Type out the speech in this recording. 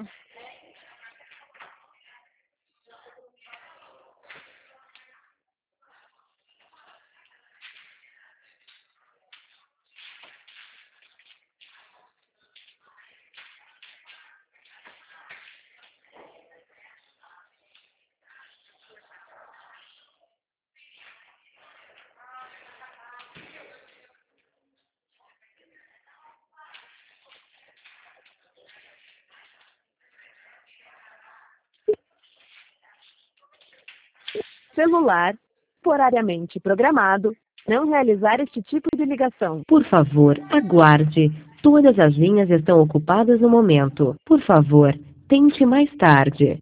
Celular, temporariamente programado, não realizar este tipo de ligação. Por favor, aguarde. Todas as linhas estão ocupadas no momento. Por favor, tente mais tarde.